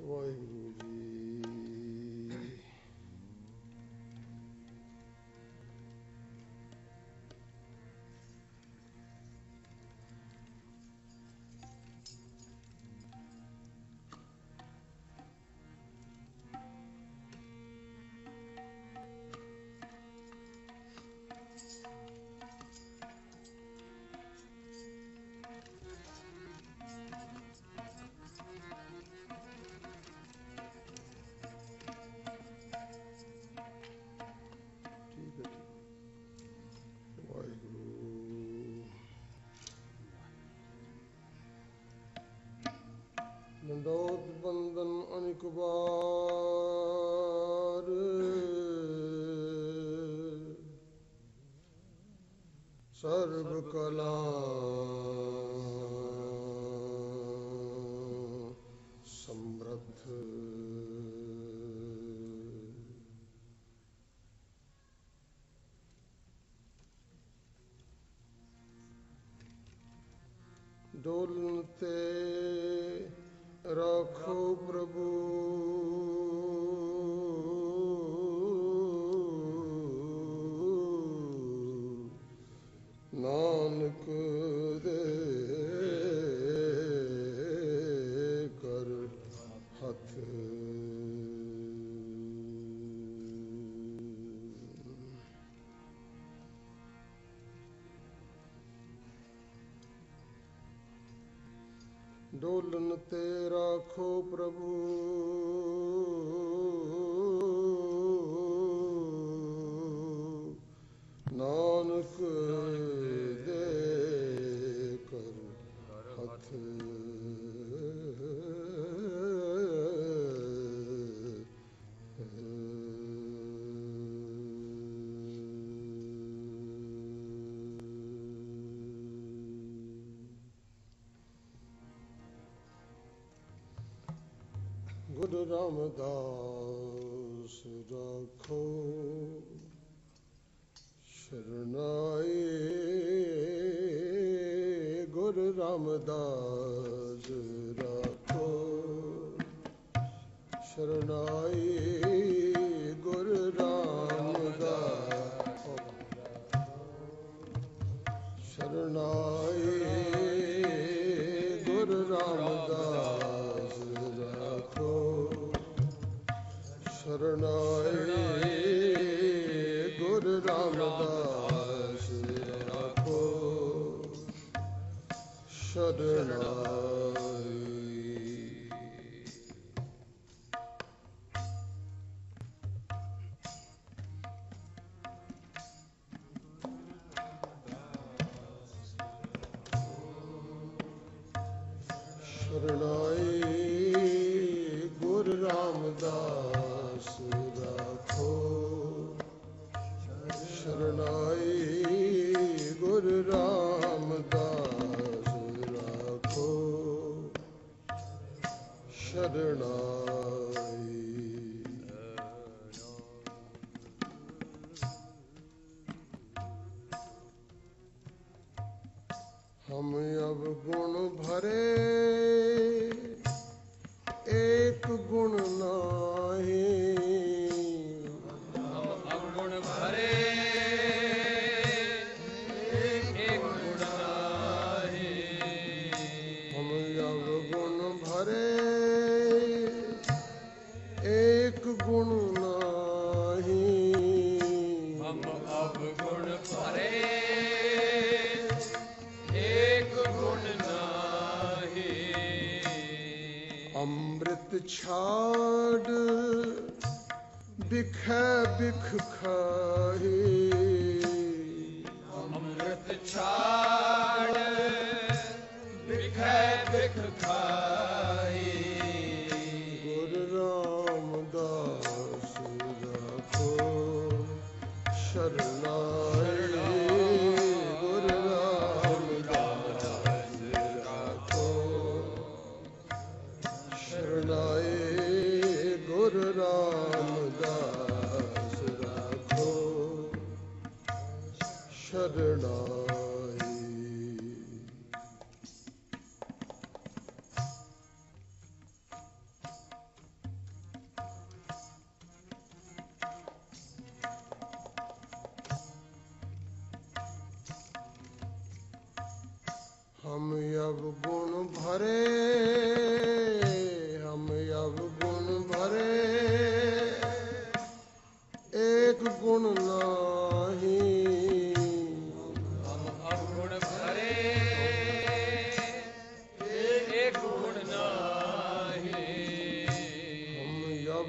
ਵਾਹਿਗੁਰੂ ਜੀ। ਡੰਡੋਤ ਬੰਦਨ ਅਨਿਕ ਵਾਰ, ਸਰਬ ਕਲਾ ਸਮਰੱਥ। ਡੋਲਨ ਤੇ ਰਾਖੋ ਪ੍ਰਭੂ, ਨਾਨਕ ਦੇ ਕਰ ਹੱਥ। ਡੋਲਨ ਤੇ ਰਾਖੋ ਪ੍ਰਭੂ, ਨਾਨਕ ਦੇ ਕਰ ਹੱਥ। ਗੁਰੂ ਰਾਮਦਾਸ ਰਾਖੋ ਸ਼ਰਨਾਈ, ਗੁਰੂ ਰਾਮਦਾਸ ਰਾਖੋ ਸ਼ਰਨਾਈ, ਗੁਰੂ ਰਾਮਦਾਸ ਸ਼ਰਨਾਈ, ਗੁਰੂ ਰਾਮਦਾਸ ਰਾਖੋ ਸ਼ਰਨਾਈ, ਗੁਰੂ ਰਾਮਦਾਸ ਰਾਖੋ ਸ਼ਰਨਾਈ। ਸ਼ਰਨਾਈ, ਗੁਰੂ ਰਾਮਦਾਸ ਰਾਖੋ ਸ਼ਰਨਾਈ, ਗੁਰੂ ਰਾਮਦਾਸ ਰਾਖੋ ਸ਼ਰਨਾਈ। ਹਮ ਅਵਗੁਣ ਭਰੇ, ਏਕ ਗੁਣ ਨਾਹੀ। ਹਮ ਅਵਗੁਣ ਭਰੇ, ਏਕ ਗੁਣ ਨਾਹੀ। ਹਮ ਅਵਗੁਣ ਭਰੇ, ਏਕ ਗੁਣ ਨਾਹੀ। ਹਮ ਅਵਗੁਣ ਭਰੇ, ਏਕ ਗੁਣ ਨਾਹੀ। ਅੰਮ੍ਰਿਤ ਛਾੜ ਬਿਖੈ ਬਿਖ ਖਾਹੀ। ਅੰਮ੍ਰਿਤ ਛਾੜ ਬਿਖੈ ਬਿਖ ਖਾਹੀ। ਗੁਰੂ ਰਾਮਦਾਸ ਰਾਖੋ ਸ਼ਰਨਾਈ, ਗੁਰੂ ਰਾਮਦਾਸ ਰਾਖੋ ਸ਼ਰਨਾਈ, ਗੁਰੂ ਰਾਮਦਾਸ ਰਾਖੋ ਸ਼ਰਨਾਈ।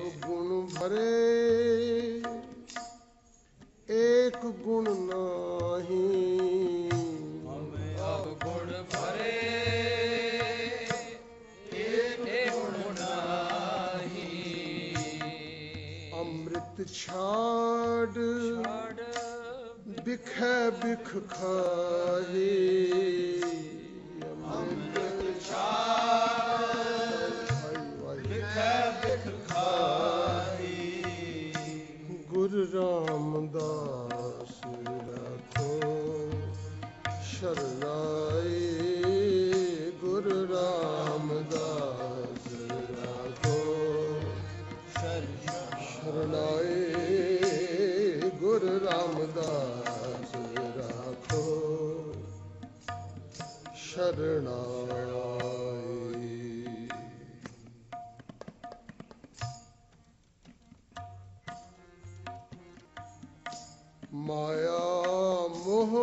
गुण भरे एक गुण नाही हम अवगुण भरे एक गुण नाही अमृत छाड़ बिखै बिख खाहे अमृत छाड़ बिखै बिख खाही गुरु रामदास राखो शरणाई गुरु रामदास राखो शरणाई गुरु रामदास राखो शरणाई माया मोह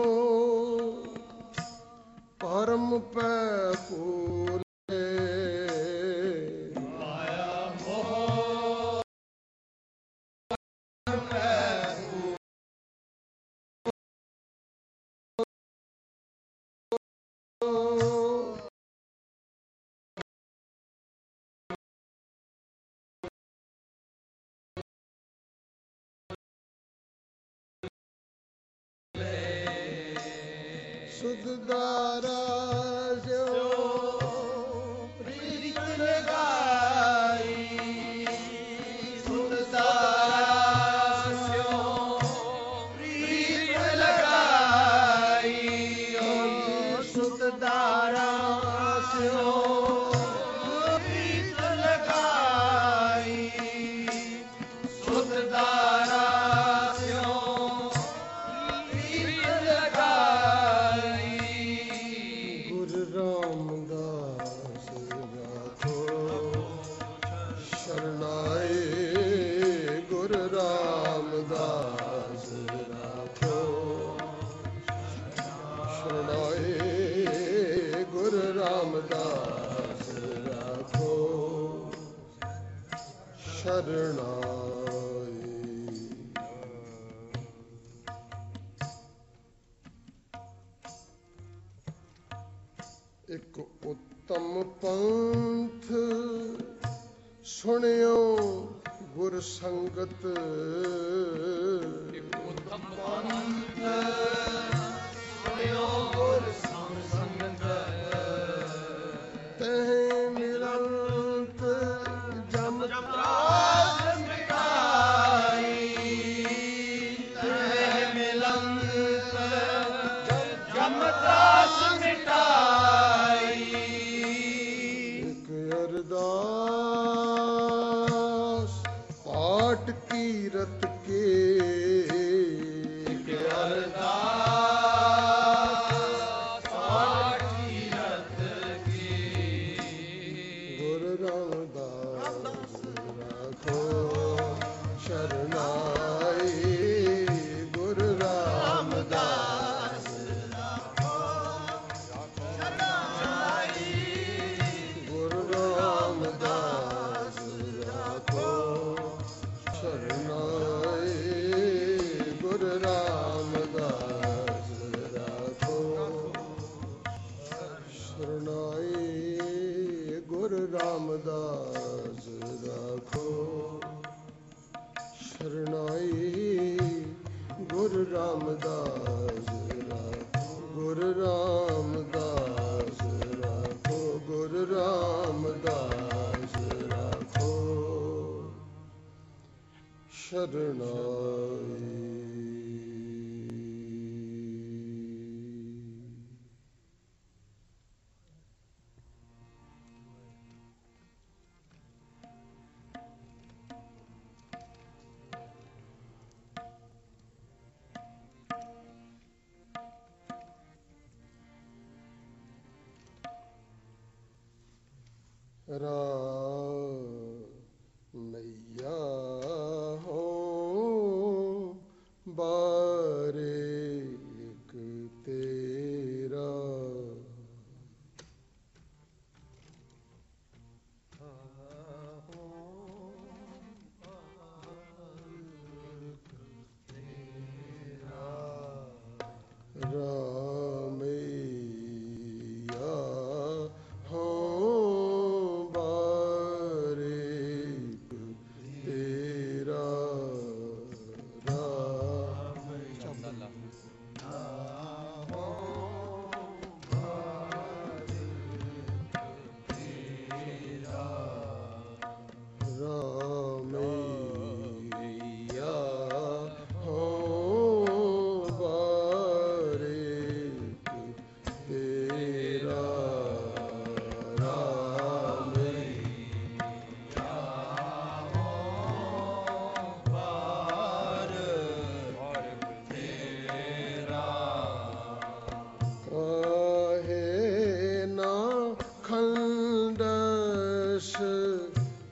परम पै फूले माया मोह सुखदारा जो प्रीत लगाई सुरदारा स्यो प्रीत लगाई सुरदारा स्यो प्रीत लगाई सुरदारा स्यो प्रीत लगाई गुरु रामदास राखो शरणाई गुरु रामदास राखो शरणाई गुरु रामदास राखो शरणाई ਇੱਕ ਉੱਤਮ ਪੰਥ ਸੁਣਿਓ ਗੁਰ ਸੰਗਤ ਉੱਤਮ ਪੰਥ ਸੁਣਿਓ ਗੁਰ ਸੰਗਤ ਤਹਿ ਮਿਲੰਤ ਜਮ ਤਰਾਸ ਮਿਟਾਈ ਤਹਿ ਮਿਲੰਤ ਜਮ ਤਰਾਸ ਮਿਟਾਈ ਇੱਕ ਅਰਦਾਸ ਪਾਠ ਕੀਰਤ ਕੇ ਇੱਕ ਅਰਦਾਸ ਪਾਠ ਕੀਰਤ ਕੀ ਗੁਰ ਰਾਮਦਾਸ ਰਾਖੋ ਸ਼ਰਨਾਈ ਗੁਰ ਰਾਮਦਾਸ ਗੁਰੂ ਰਾਮਦਾਸ ਰਾਖੋ ਸ਼ਰਨਾਈ ਗੁਰੂ ਰਾਮਦਾਸ ਰਾਖੋ ਸ਼ਰਨਾਈ ਗੁਰੂ ਰਾਮਦਾਸ ਰਾਖੋ ਸ਼ਰਨਾਈ ਗੁਰੂ ਰਾਮਦਾਸ ਰਾਖੋ ਗੁਰੂ ਰਾਮਦਾਸ ਰਾਖੋ ਗੁਰੂ ਰਾਮਦਾਸ ਰਾਖੋ ਸ਼ਰਨਾਈ मैया हो बारिक तेरा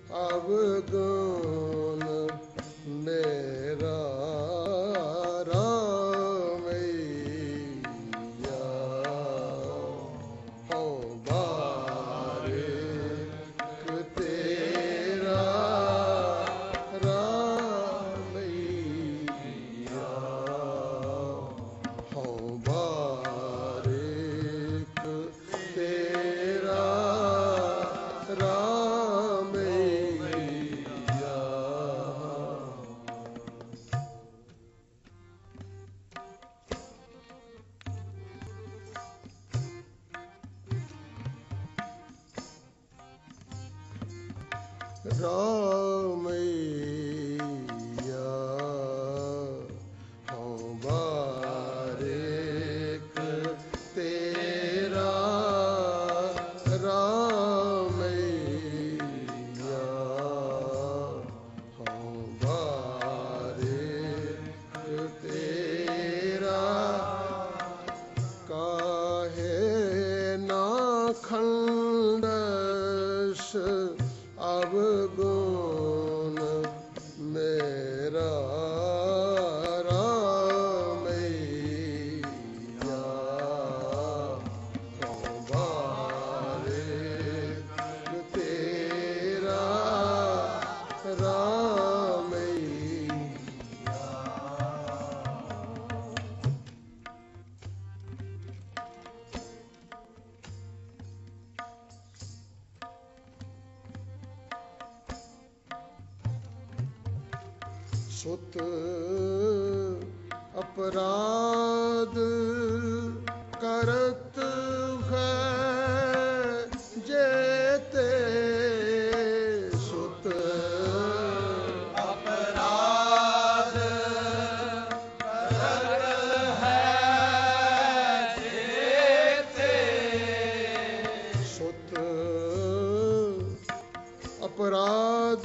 ਅਵਗੁਣ ਮੇਰਾ ਰਾਮਈਆ ਹਉ ਬਾਰਿਕ ਤੇਰਾ ਰਾਮਈਆ ਹਉ ਬਾਰਿਕ ਤੇਰਾ ਰਾਮਈਆ। ਰਾਮਈਆ ਹਉ ਬਾਰਿਕ ਤੇਰਾ ਰਾਮਈਆ ਹਉ ਬਾਰਿਕ ਤੇਰਾ ਕਾਹੇ ਨਾ ਖੰਡਸ ਅਵਗੁਣ ਮੇਰਾ ਰਾਮਈਆ ਹਉ ਬਾਰਿਕ ਤੇਰਾ ਰਾਮਈਆ। ਸੁਤ ਅਪਰਾਧ ਕਰਤ ਹੈ ਜੇਤੇ ਸੁਤ ਅਪਰਾਧ ਕਰਤ ਹੈ ਜੇਤੇ ਸੁਤ ਅਪਰਾਧ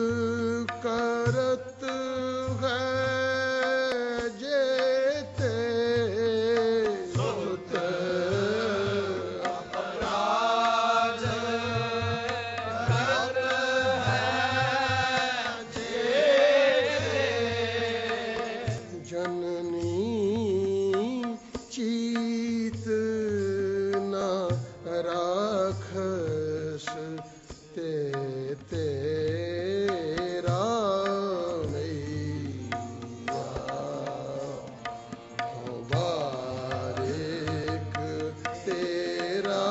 ਕਰਤ ਹੈ ਜੇਤੇ ਸੁਤ ਅਪਰਾਧ ਕਰਤ ਹੈ ਜੇਤੇ ਜਨਨੀ ਚੀਤ ਨਾ ਰਾਖਸ ਤੇ ਤੇਰਾ ਮਈਆ ਹਉ ਬਾਰਿਕ ਤੇਰਾ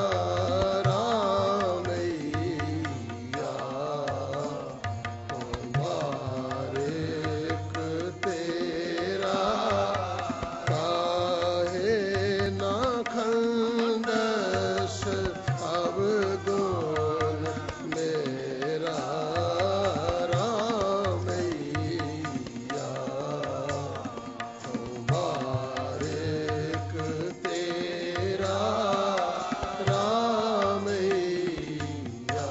ਰਾਮਈਆ ਹਉ ਬਾਰਿਕ ਤੇਰਾ ਕਾਹੇ ਨਾ ਖੰਡਸ ਅਵਗੁਣ ਮੇਰਾ ਰਾਮਈਆ ਹਉ ਬਾਰਿਕ ਤੇਰਾ ਰਾਮਈਆ।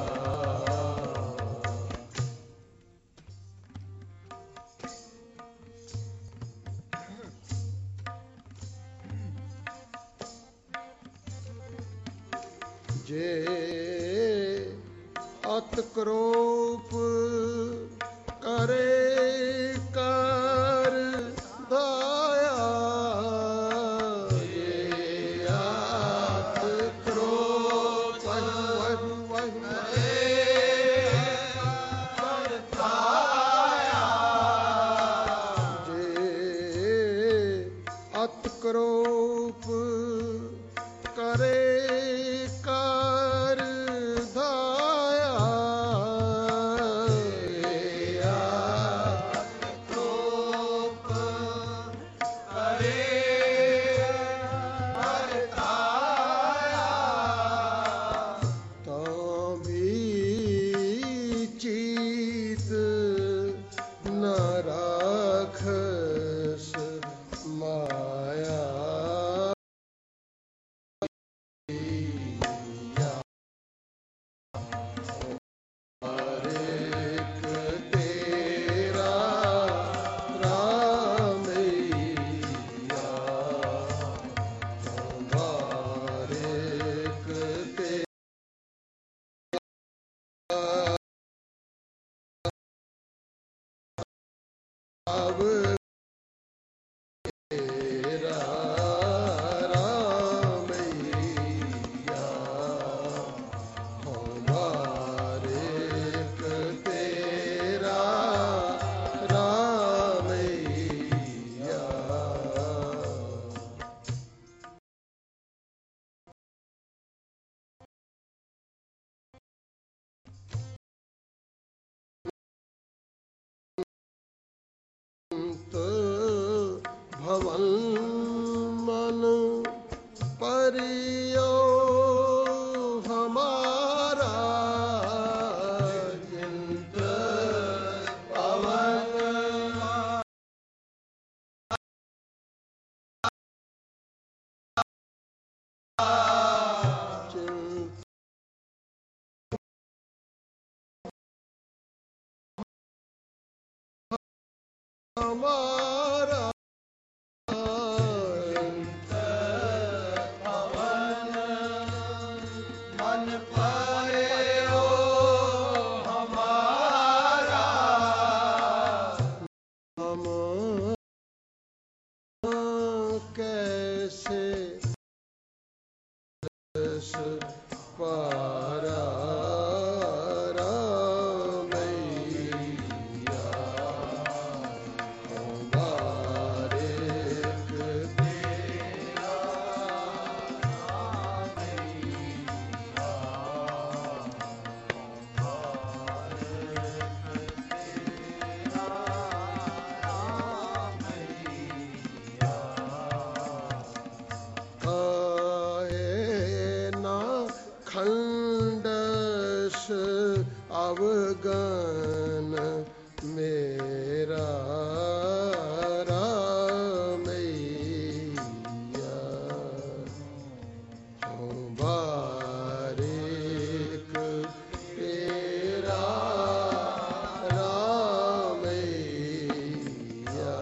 ਜੇ ਅਤ ਕਰੋਪ ਕਰੇ ਕਰ ਦਾਇਆ ਜੇ ਅਤ ਕਰੋਪ ਜੇ ਅਤ ਕਰੋਪ ਕਰੇ ਕਰ ਦਾਇਆ हमारा पवन मन पाए ओ हमारा हम कैसे रस पारा रामैया हमारे खंडस अवगन मेरा रामैया हो बारिक तेरा रामैया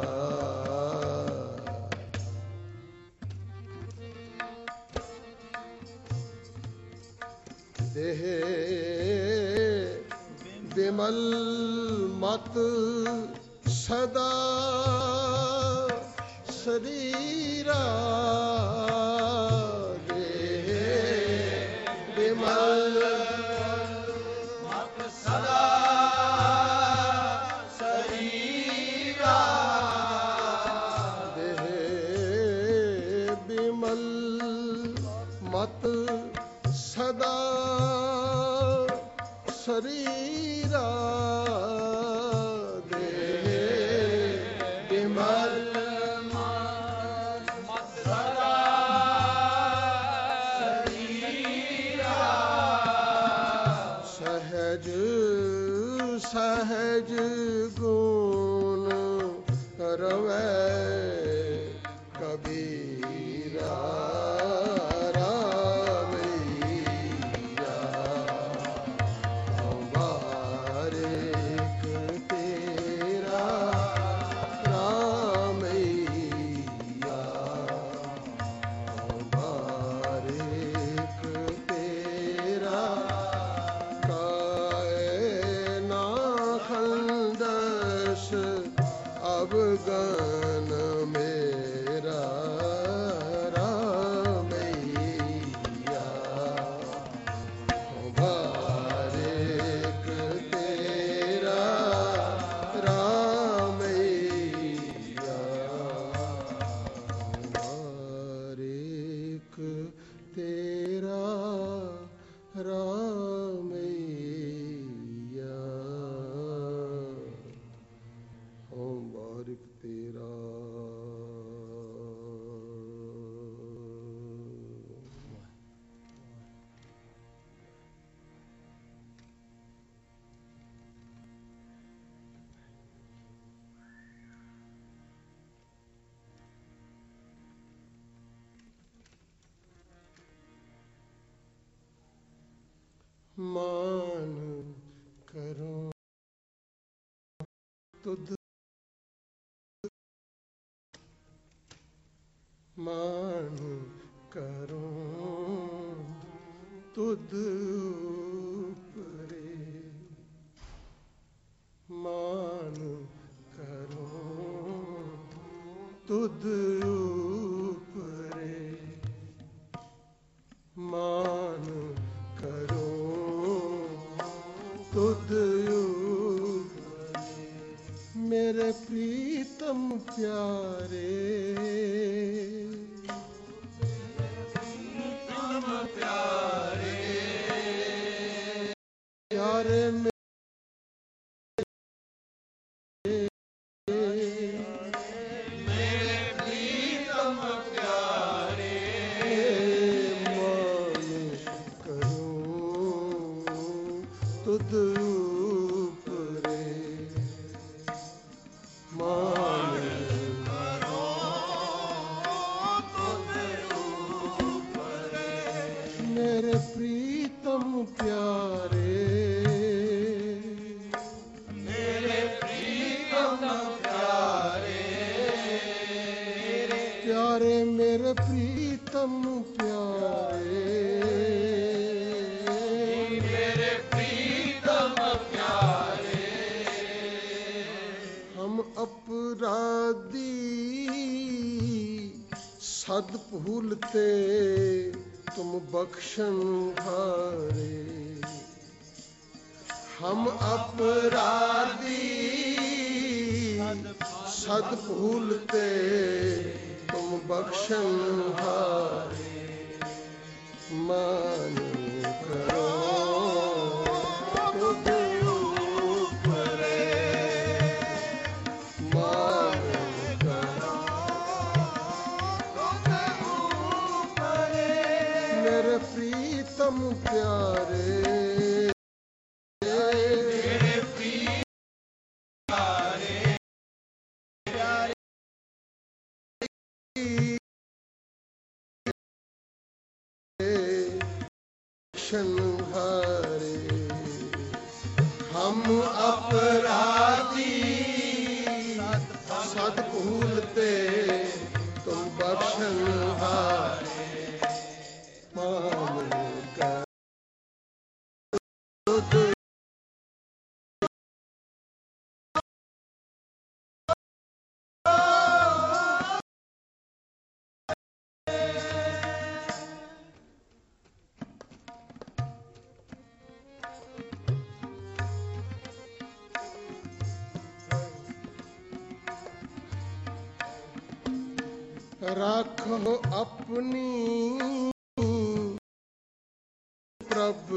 देह विमल मत सदा शरीरा देह विमल मत सदा शरीरा देह विमल मत सदा शरीरा देह विमल मत सदा शरीरा सहज सहज गुण रवै कबीरा रामैया हमारे तेरा रामैया हमारे तेरा कायना खंडस अवगन मेरा रामैया हमारे तेरा रामैया हमारे तेरा रामैया ओम बारिक तेरा मान करूं तुद मान करूं तुद उपरे मान करूं तुद उपरे मान करूं तुद उपरे मेरे प्रीतम प्यारे तुम प्यारे प्यारे मेरे प्रीतम प्यारे मान करूं तुद उपरे मान मेरे प्रीतम प्यारे मेरे प्रीतम प्यारे अपराधी सद भूलते तुम बख्शन हारे। हम अपराधी सद भूलते तुम बख्शन हारे। मान करो तुझ ऊपरे, मान करो तुझ ऊपरे। मेरे प्रीतम प्यारे, हारे। हम अपराधी सद भूलते तुम बख्शन हारे। मान कर राखो अपनी प्रभु,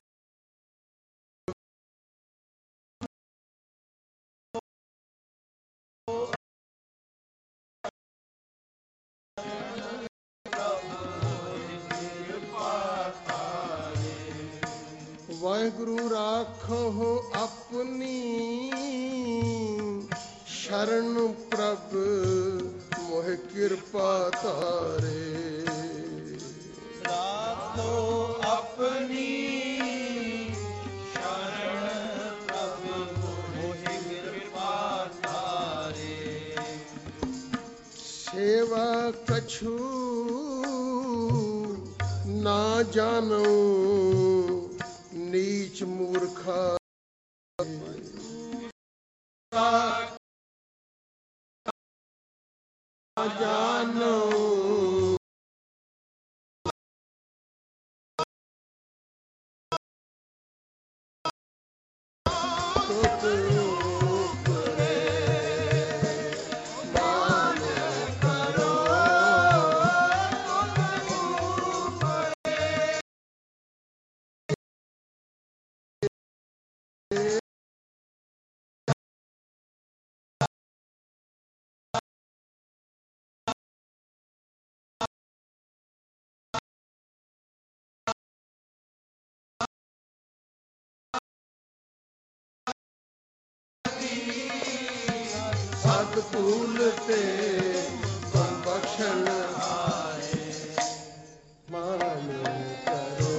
वाहिगुरु राखो अपनी शरण प्रभु, मोह कृपा तारे। राखो अपनी शरण प्रभु, मोह कृपा तारे। सेवा कछु ना जानो नीच मूर्खा। जानो सद भूलते तुम बख्शन हारे। मान करो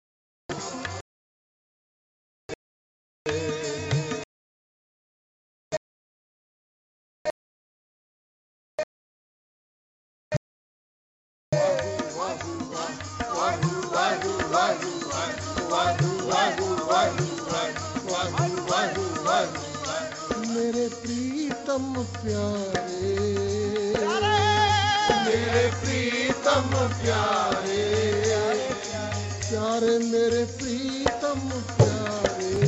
मेरे प्रीतम प्यारे, मेरे प्रीतम प्यारे, प्यारे मेरे प्रीतम प्यारे,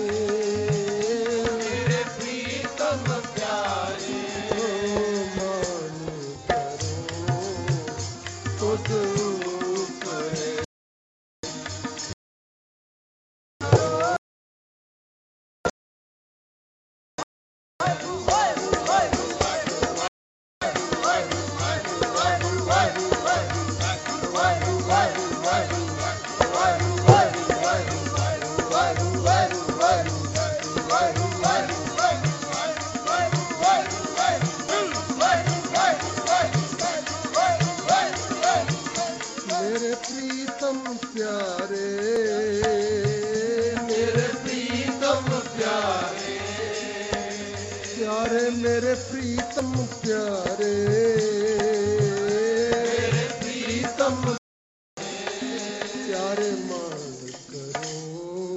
मेरे प्रीतम प्यारे। मान करो तुझ ऊपरे, मेरे प्रीतम प्यारे, मेरे प्रीतम प्यारे, प्यारे मेरे प्रीतम प्यारे, मेरे प्रीतम प्यारे। मान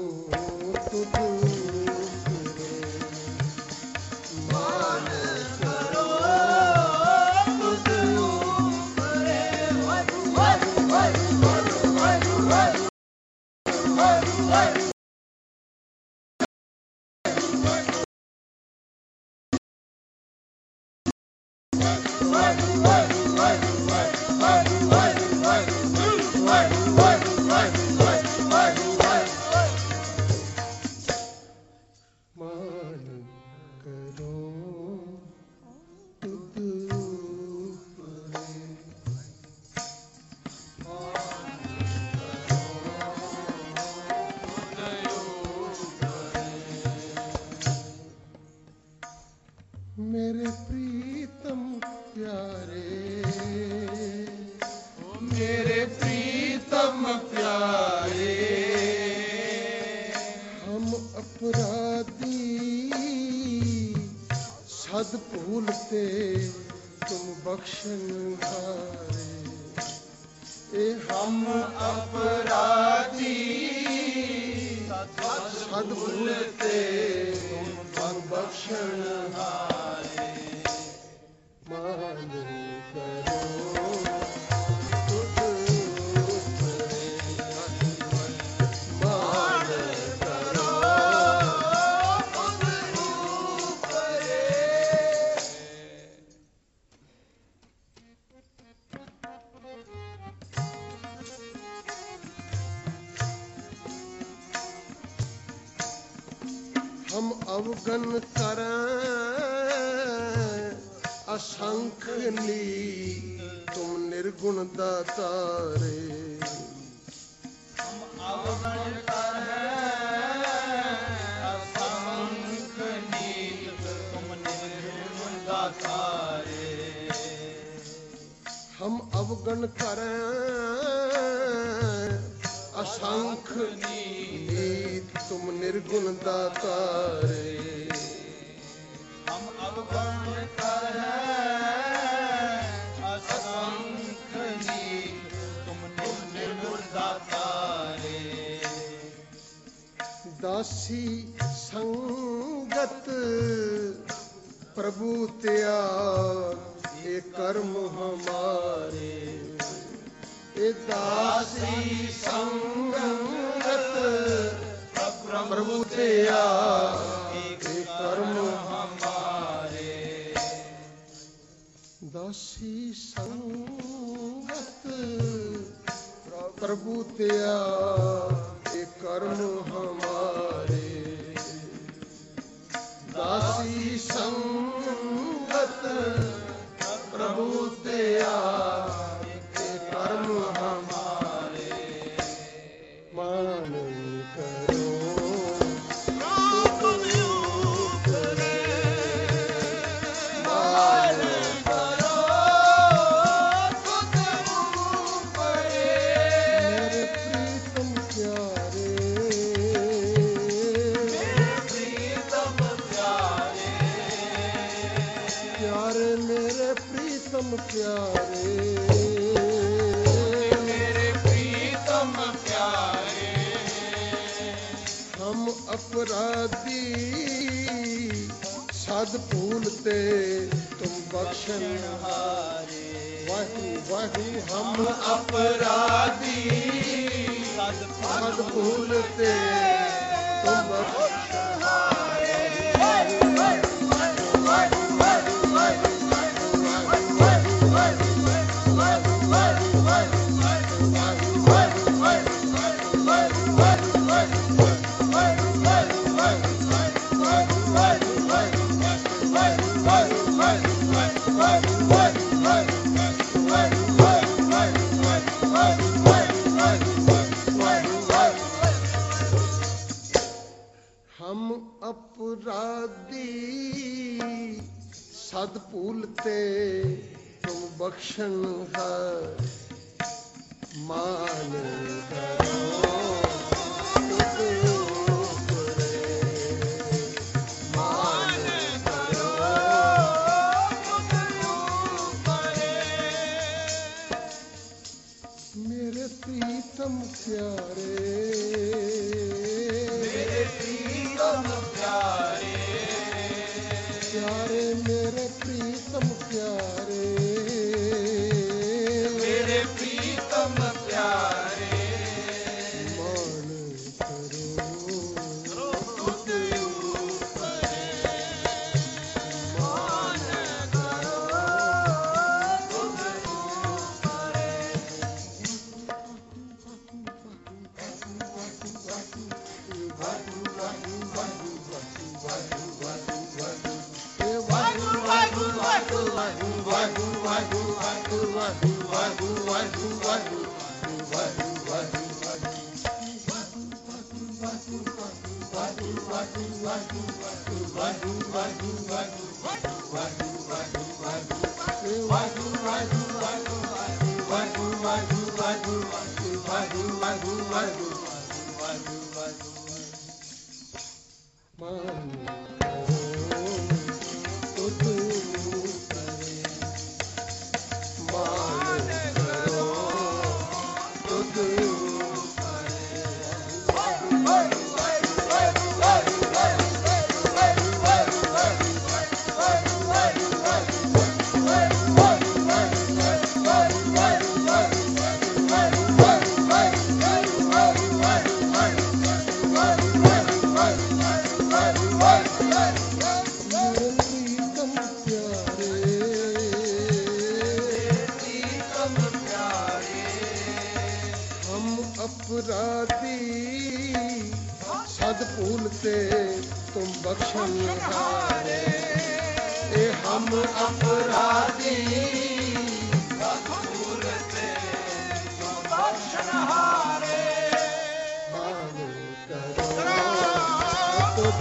करो तुझ ऊपरे, मान करो ਮੇਰੇ ਪ੍ਰੀਤਮ ਪਿਆਰੇ, ਮੇਰੇ ਪ੍ਰੀਤਮ ਪਿਆਰੇ, ਹਮ ਅਪਰਾਧੀ ਸਦ ਭੂਲਤੇ ਤੁਮ ਬਖਸ਼ਨ ਹਾਰੇ। ਇਹ ਹਮ ਅਪਰਾਧੀ ਸਦ ਭੂਲਤੇ ਤੁਮ ਬਖਸ਼ਨ ਹਾਰੇ। ਮਾਨ ਕਰੋ ਤੁਧ ਉਪਰੇ, ਮਾਨ ਕਰੋ ਤੁਧ ਉਪਰੇ। ਹਮ ਅਵਗਨ ਕਰੈ ਅਸੰਖ ਨੀਤ ਤੁਮ ਨਿਰਗੁਣ ਦਾਤਾਰੇ। ਅਵਗਣ ਕਰੈ ਅਸੰਖ ਨੀਤ ਤੁਮ ਨਿਰਗੁਣ ਦਾਤਾਰੇ। ਹਮ ਅਵਗਨ ਕਰੈ ਅਸੰਖ ਨੀਤ ਤੁਮ ਨਿਰਗੁਣ ਦਾਤਾਰੇ। ਹਮ ਅਵਗਣ ਕਰੈ ਅਸੰਖ ਨੀਤ ਤੁਮ ਨਿਰਗੁਣ ਦਾਤਾਰੇ। ਦਾਸੀ ਸੰਗਤ ਪ੍ਰਭੂ ਤਿਆਗ ਇਹ ਕਰਮ ਹਮਾਰੇ। ਇਹ ਦਾਸੀ ਸੰਗਤ ਪ੍ਰਭੂ ਤਿਆਗ ਇਹ ਕਰਮ ਹਮਾਰੇ। ਦਾਸੀ ਸੰਗਤ ਪ੍ਰਭੂ ਤਿਆਗ ਇਹ ਕਰਮ ਹਮਾਰੇ। ਦਾਸੀ ਸੰਗਤ ਪ੍ਰਭੂ ਤਿਆਗ ਇਹ ਕਰਮ ਹਮਾਰੇ। ਮਾਨ ਕਰੋ ਤੁਧ ਉਪਰੇ, ਮਾਨ ਕਰੋ ਤੁਧ ਉਪਰੇ। ਮੇਰੇ ਪ੍ਰੀਤਮ ਪਿਆਰੇ, ਮੇਰੇ ਪ੍ਰੀਤਮ ਪਿਆਰੇ, ਪਿਆਰੇ ਮੇਰੇ ਪ੍ਰੀਤਮ ਪਿਆਰੇ। ਮੇਰੇ ਪ੍ਰੀਤਮ ਪਿਆਰੇ, ਹਮ ਅਪਰਾਧੀ ਸਦ ਭੂਲਤੇ ਤੁਮ ਬਖਸ਼ਨ ਹਾਰੇ। ਵਾਹਿਗੁਰੂ ਵਾਹਿਗੁਰੂ ਹਮ ਅਪਰਾਧੀ ਸਦ ਸਦ ਭੂਲਤੇ ਤੁਮ ਬਖਸ਼ਨ ਹਮ ਅਪਰਾਧੀ ਸਦ ਭੂਲਤੇ ਤੁਮ ਬਖਸ਼ਨ ਹੈ। ਮਾਨ ਕਰੋ ਤੁਧ ਉਪਰੇ, ਮਾਨ ਕਰੋ ਮੇਰੇ ਪ੍ਰੀਤਮ ਪਿਆਰੇ। ਮੇਰੇ ਪ੍ਰੀਤਮ ਪਿਆਰੇ, ਪਿਆਰੇ ਮੇਰੇ ਪ੍ਰੀਤਮ ਪਿਆਰੇ। ਮੇਰੇ ਪ੍ਰੀਤਮ ਪਿਆਰੇ, ਮਾਨ ਕਰੋ ਤੁਧ ਉਪਰੇ, ਮਾਨ ਕਰੋ ਤੁਧ ਉਪਰੇ। ਵਾਹਿਗੁਰੂ सद भूलते तुम बख्शन हारे, ए हम अपराधी सद भूलते तुम बख्शन हारे, मान करो तुद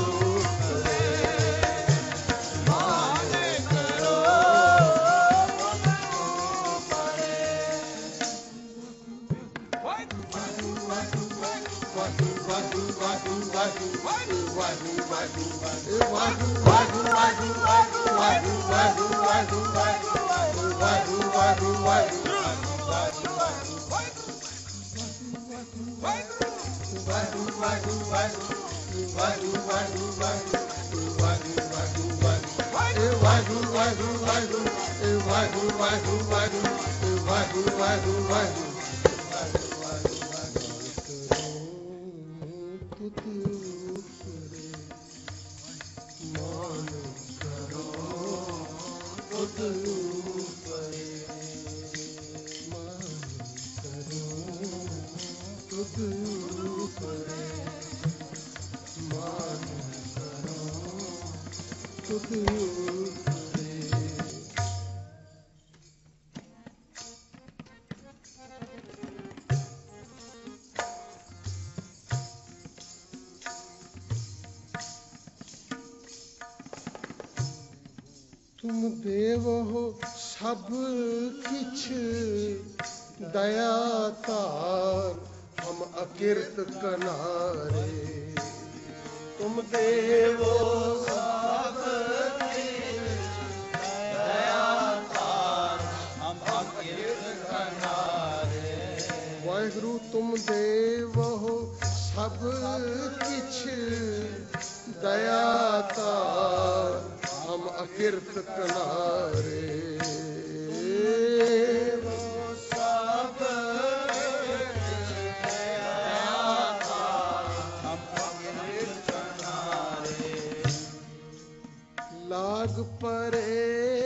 तुम देव हो सब किछ दया तार, हम अकिरत कनारे। तुम देव हो सब दया तार, हम अकिरत कनारे। वाहिगुरु तुम देव हो सब किछ दया तार, हम अकिरत कनारे। सब दया तार, हम अकिरत कनारे। लाग परे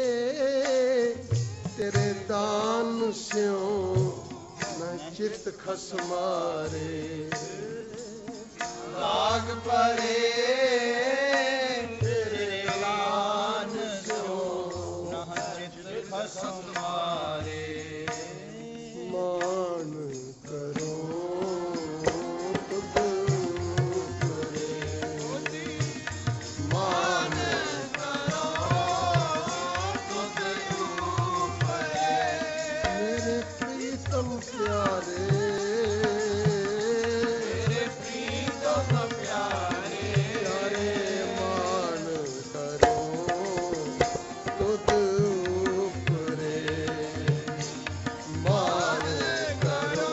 तेरे दान स्यों न चित खसमारे। लाग परे तेरे दान स्यों न चित खसमारे। मान करो तुद करे, मान मेरे प्रीतम प्यारे, प्यारे मान करो तुद करे, मान करो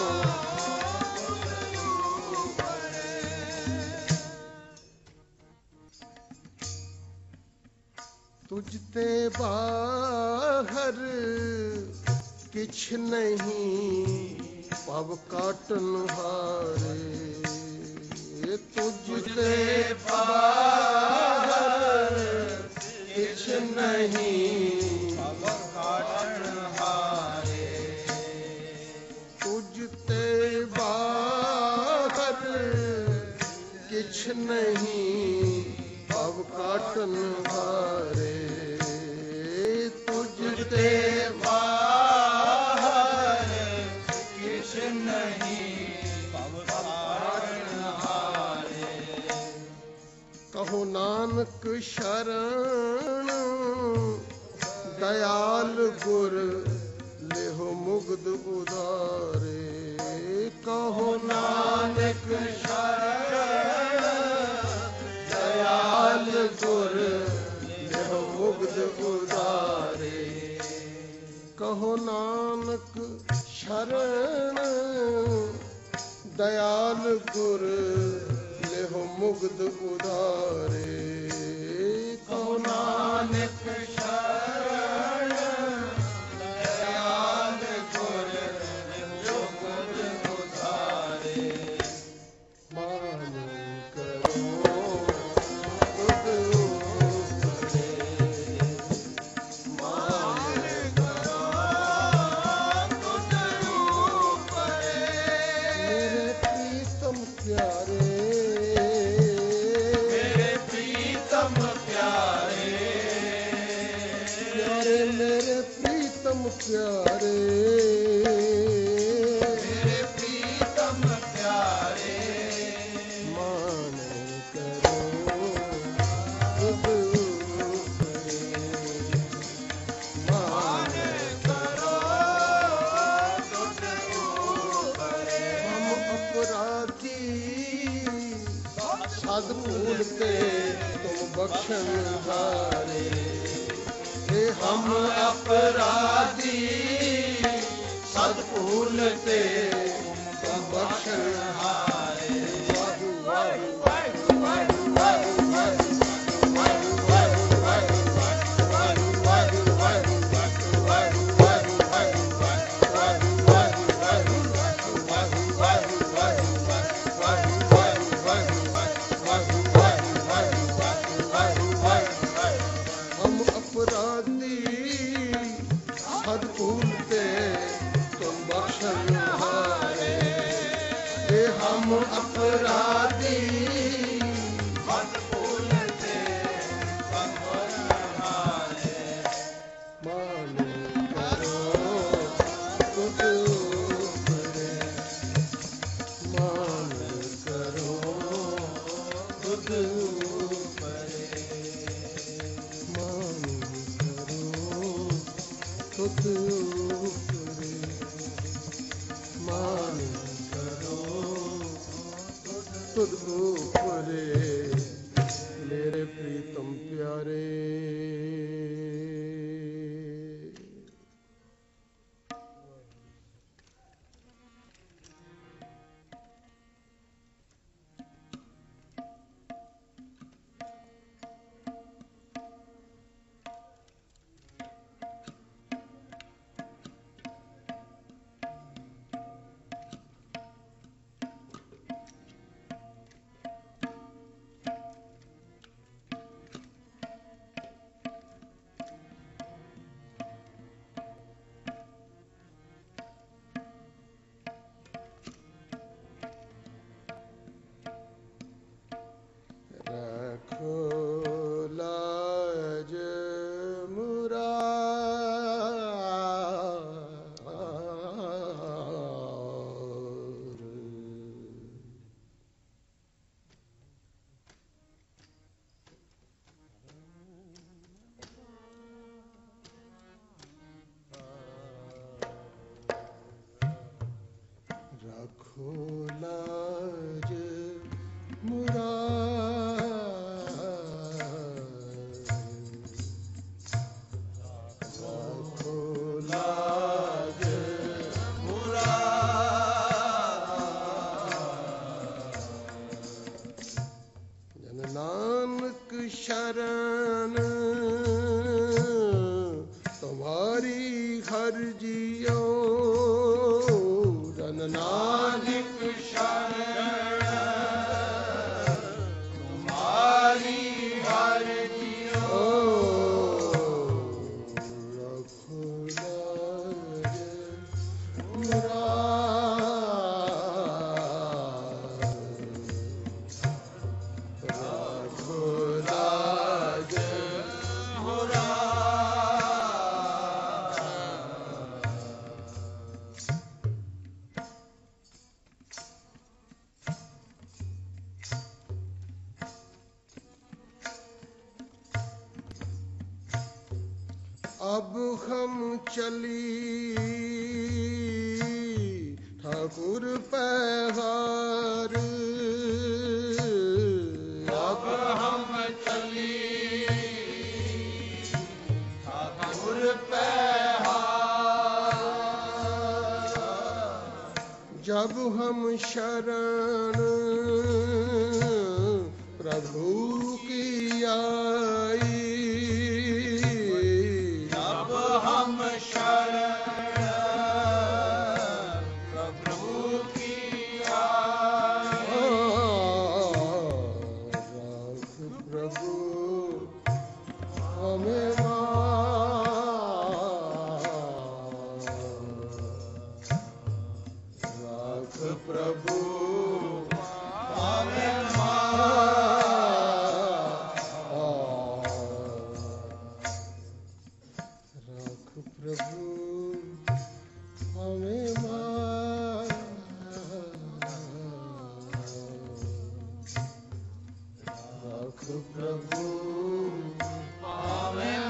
तुझ ते बाहर किछ नहीं, पव काटन हारे। तुझ ते बाहर किछ नहीं, पव काटन हारे। तुझ ते बाहर किछ नहीं, पव काटन हारे। तुझ ते बाहर किछ नहीं, पव काटन हारे। ਨਾਨਕ ਸ਼ਰਨ ਦਇਆਲ ਗੁਰ ਲਿਹੁ ਮੁਗਧ ਉਦਾਰੇ। ਕਹੋ ਨਾਨਕ ਸ਼ਰਨ ਦਇਆਲ ਗੁਰ ਲਿਹੁ ਮੁਗਧ ਉਦਾਰੇ। ਕਹੋ ਨਾਨਕ ਸ਼ਰਨ ਦਇਆਲ ਗੁਰ ਲਿਹੁ ਮੁਗਧ ਉਦਾਰੇ। ਕਹੋ ਨਾਨਕ ਸ਼ਰਨ ਦਇਆਲ ਗੁਰ ਲਿਹੁ ਮੁਗਧ ਉਦਾਰੇ। ਮਾਨ ਕਰੋ ਤੁਧ ਉਪਰੇ। ਮਾਨ ਮੇਰੇ ਪ੍ਰੀਤਮ ਪਿਆਰੇ। ਮੇਰੇ ਪ੍ਰੀਤਮ ਪਿਆਰੇ। ਪਿਆਰੇ ਮੇਰੇ ਪ੍ਰੀਤਮ ਪਿਆਰੇ। ਮੇਰੇ ਪ੍ਰੀਤਮ ਪਿਆਰੇ। ਮਾਨ ਕਰੋ ਤੁਧ ਉਪਰੇ। ਮਾਨ ਕਰੋ ਤੁਧ ਉਪਰੇ। ਹਮ ਅਪਰਾਧੀ ਸਦ ਭੂਲ ਤੇ ਤੁਮ ਬਖਸ਼ਣ ਹਾਰੇ। ਇਹ ਹਮ ਅਪਰਾਧੀ ਸਦ ਭੂਲ ਤੇ ਤੁਮ ਬਖਸ਼ਣ ਹਾਰੇ। ਵਾਹਿਗੁਰੂ ਵਾਹਿਗੁਰੂ ਵਾਹਿਗੁਰੂ ਵਾਹਿਗੁਰੂ ਵਾਹਿਗੁਰੂ ਵਾਹਿਗੁਰੂ ਵਾਹਿਗੁਰੂ ਵਾਹਿਗੁਰੂ ਵਾਹਿਗੁਰੂ ਵਾਹਿਗੁਰੂ ਵਾਹਿਗੁਰੂ ਹਮ ਅਪਰਾਧੀ ਸਦ ਭੂਲ ਤੇ ਤੁਮ ਬਖਸ਼ਣ ਹਾਰੇ। ਇਹ ਹਮ ਅਪਰਾਧੀ ਮਨ ਭੁੱਲ ਤੇ ਸੰਵਰਨ ਹਾਰੇ। ਮਾਨ ਕਰੋ ਤੁਧ ਉਪਰੇ। ਮਾਨ ਕਰੋ ਤੁਧ ਉਪਰੇ। ਮਾਨ ਕਰੋ ਤੁਧ ਉਪਰੇ। ਮਾਨ ਕਰੋ ਤੁਧ ਉਪਰੇ। ਮੇਰੇ ਪ੍ਰੀਤਮ ਪਿਆਰੇ। ਰੱਖੋ ਲਾਜ ਮੁਰਾਰ। ਰੱਖੋ ਲਾਜ ਮੁਰਾਰ। ਰੱਖੋ ਲਾਜ ਜਨ ਨਾਨਕ ਸ਼ਰਨ ਤੁਮਾਰੀ ਹਰ ਜੀਓ। ਜਨ ਨਾਨਕ ਸ਼ਰਨ ਤੁਮਾਰੀ ਹਰ ਜੀਓ। ਰੱਖੋ ਲਾਜ ਮੁਰਾਰ। ਰੱਖੋ ਲਾਜ अब हम चली ठाकुर पहाड़, अब हम चली ठाकुर पहाड़, जब हम शरण प्रभु की आई, जब हम शरण प्रभु की आई, राख प्रभु हमें राख प्रभु हमें राख प्रभु हमें राख प्रभु हमें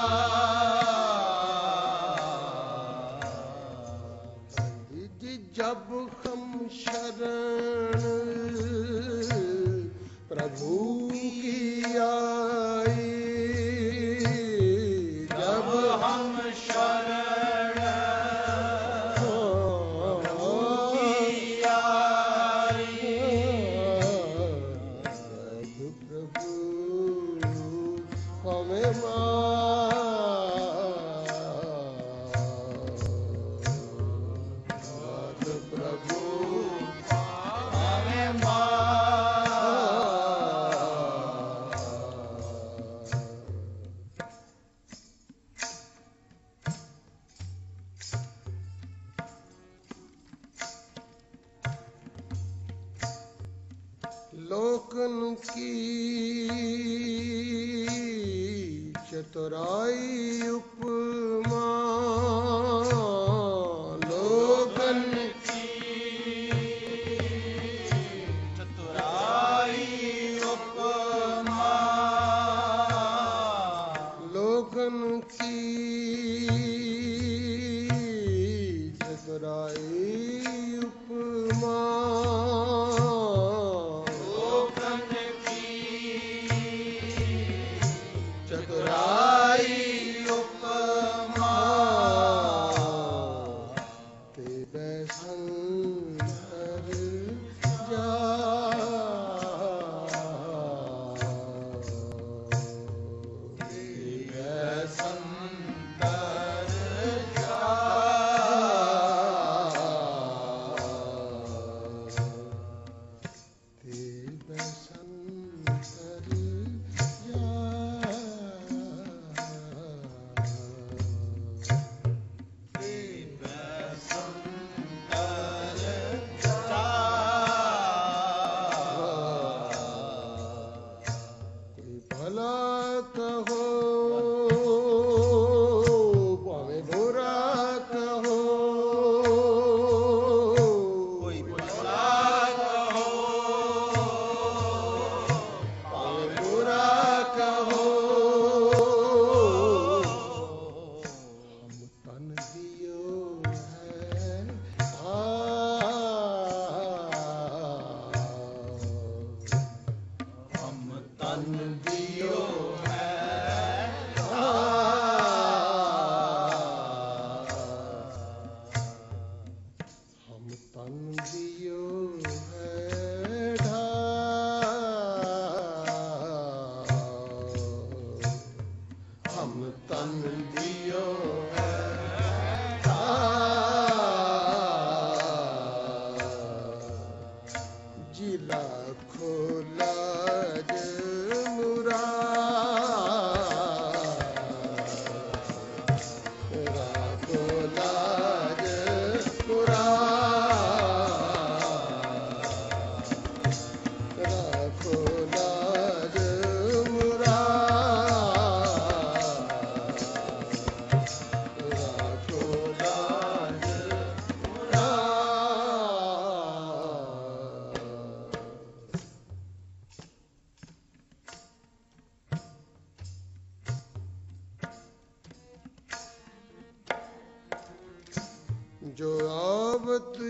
जब हम शरण प्रभु की आई, जब हम शरण प्रभु की आई, प्रभु हमें प्रभु हमें लोकन की चतुराई उपमा, लोकन चतुराई उपमा, लोकन की चतुराई उपमा, लोकन की चतुराई उपमा, ते बैसंतर जा, संतर जा, ते बैसंतर जा, कोई भला कहो भावे बुरा कहो, कोई भला कहो भावे बुरा कहो, हम तन दियो है हम तन दियो है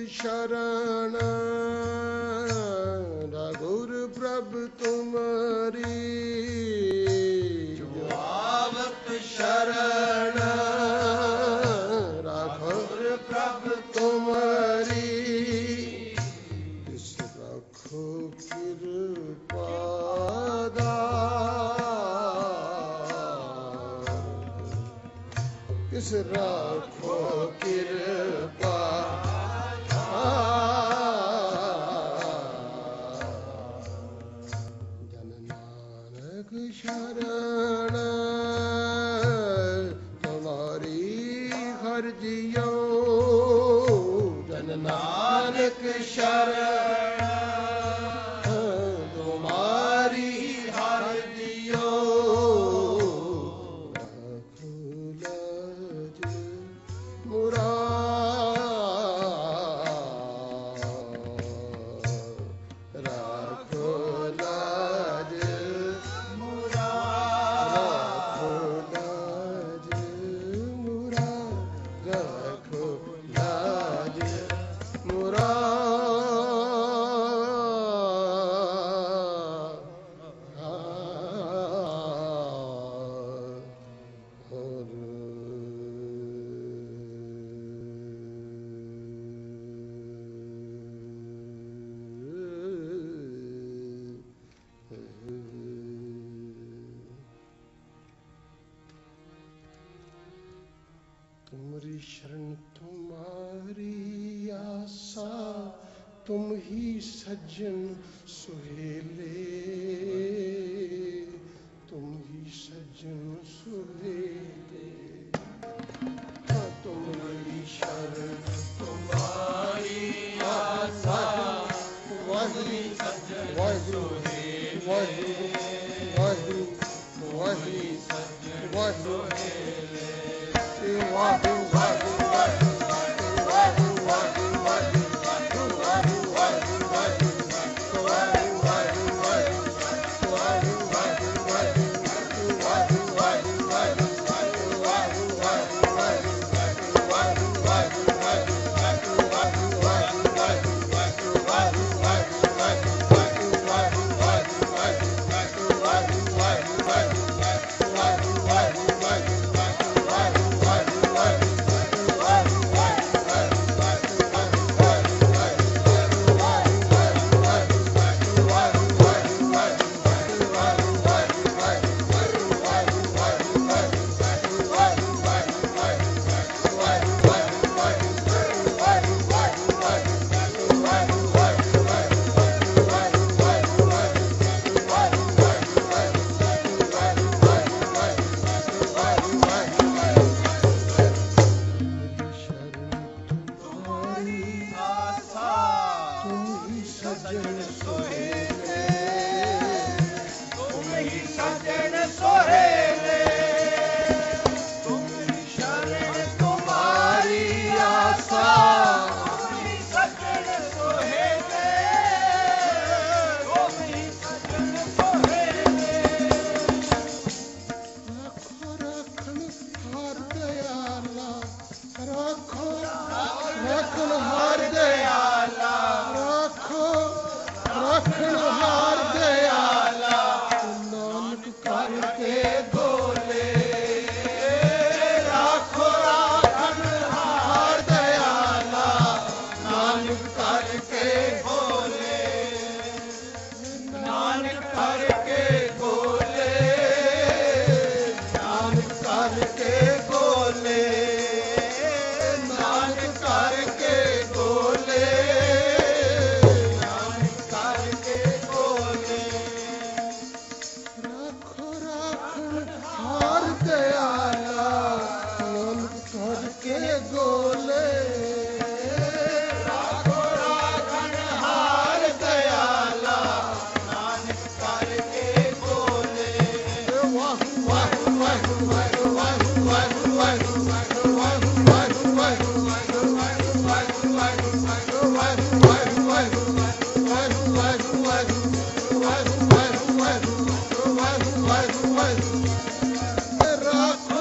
शरण रघुर प्रभु तुम्हारी जो आवत शरण रघुर प्रभु तुम्हारी तिस रखो कृपा तिस रखो कृपा जन नानक शरण तुम्हारी हर जियो जन नानक शरण तुम्हारी हर दियो तुम्हारी शरण तुम्हारी आशा तुम ही सज्जन सुहेले तुम ही सज्जन सुहेले तुम्हारी शरण तुम्हारी आशा वाहिगुरु वाहिगुरु वाहिगुरु वाहिगुरु वाहिगुरु वाहिगुरु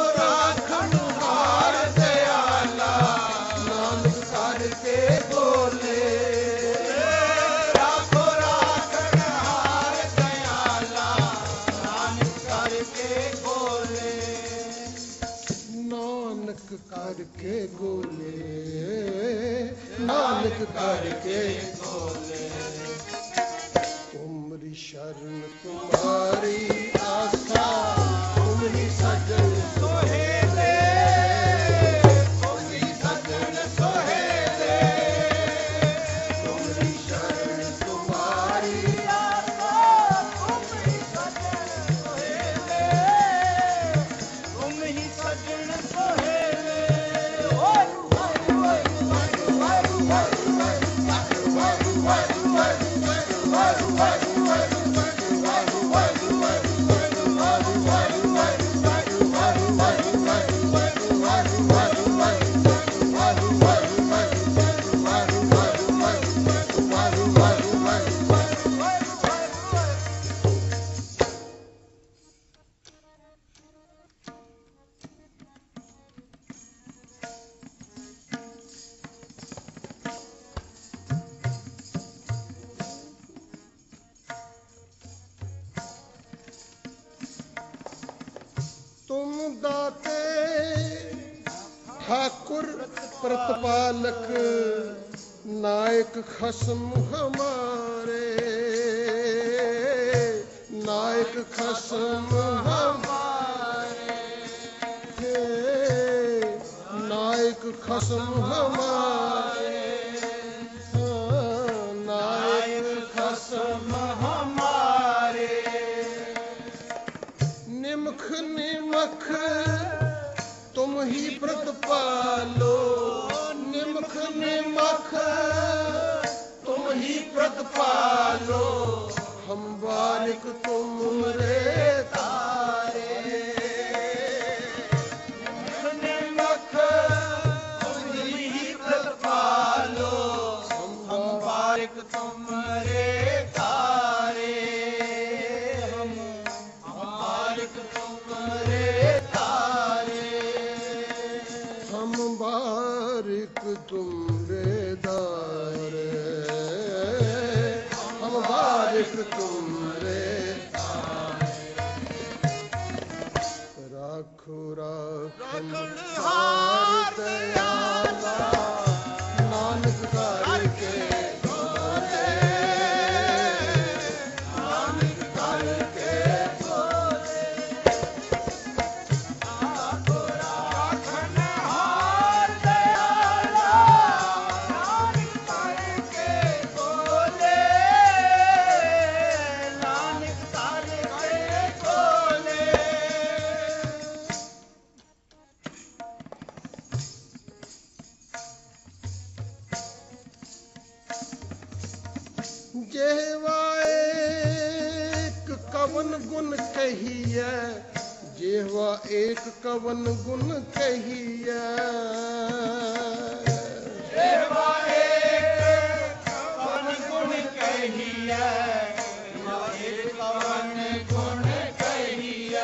के बोल ਗੋਲੇ ਨਾਨਕ ਕਰਕੇ ਗੋਲੇ ਨਾਨਕ ਕਰਕੇ ਗੋਲੇ ਤੁਮਰੀ ਸ਼ਰਨ ਤੁਮਾਰੀ ਆਸਾ ਤੁਮਰੀ ਸਜਣ ਸੋਹੇਲੇ ਤੁਮਰੀ ਸਜਣ ਸੋਹੇਲੇ ਤੁਮਰੀ ਸ਼ਰਨ ਤੁਮਾਰੀ ਆਸਾ ਤੁਮਰੀ ਸਜਣ ਸੋਹੇਲੇ ਤੁਮ ਹੀ ਸਜਣ ਸੋਹੇਲੇ ਵਾਹਿਗੁਰੂ ਵਾਹਿਗੁਰੂ ਵਾਹਿਗੁਰੂ ਵਾਹਿਗੁਰੂ तुम दाते ठाकुर प्रतिपालक नायक खस्म हमारे नायक खस्म हमारे नायक खस्म हमारे नायक खस्म हमारे निमख निमख तुम ही प्रतिपालो निमख निमख तुम ही प्रतिपालो हम बालिक तुम रे तारे निमख तुम ही प्रतिपालो हम बारिक तुमरे तारे हम बारिक तुमरे तारे हम बारिक तुम रे दारे हम बारिक तुम रे राखो राखन हार दयाला नानक करके बोले नानक करके राखन हार दयाला नानक करके बोले नानक करके बोले जेवा एक कवन गुण कहिए जेवा एक कवन गुण कहिए देवा एक कवन गुण कहिए एक कवन गुण कहिए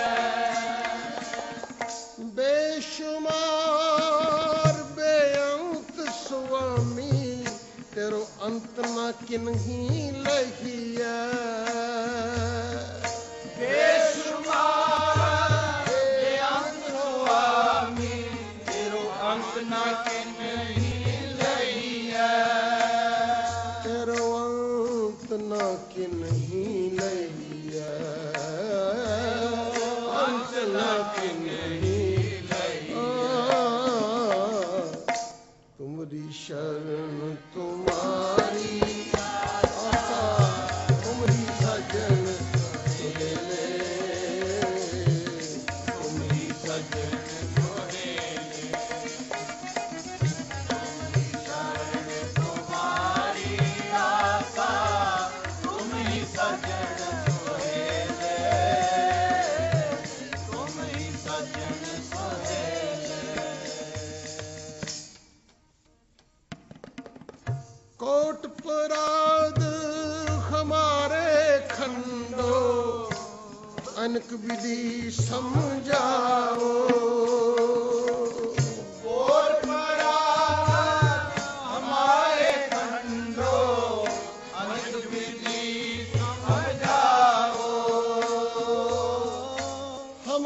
बेशुमार बेअंत स्वामी तेरो अंत न किन्हीं लहिए बेशुमार बेअंत स्वामी तेरो अंत न किन्हीं लहिए तेरो अंत न किन्हीं लहिए अंत न किन्हीं तुमरी शरण तुम्हारी आशा तुमरी सजन सुहेले तुमरी सजन तुम्हारी आशा तुम ही सजन सोहेले तुम ही सजन सोहेले कोट पराद हमारे खंडो अनक विधि समझाओ और परात हमारे खंडो अनक विधि समझाओ हम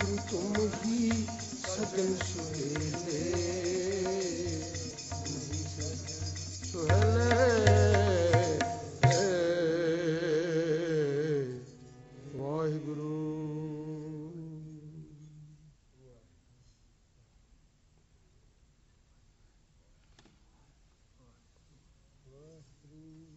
ਵਾਹਿਗੁਰੂ ਤੁਮ ਹੀ ਸਜਣ ਸੁਹੇਲੇ, ਤੁਮ ਹੀ ਸਜਣ ਸੁਹੇਲੇ। ਵਾਹਿਗੁਰੂ ਵਾਹਿਗੁਰੂ।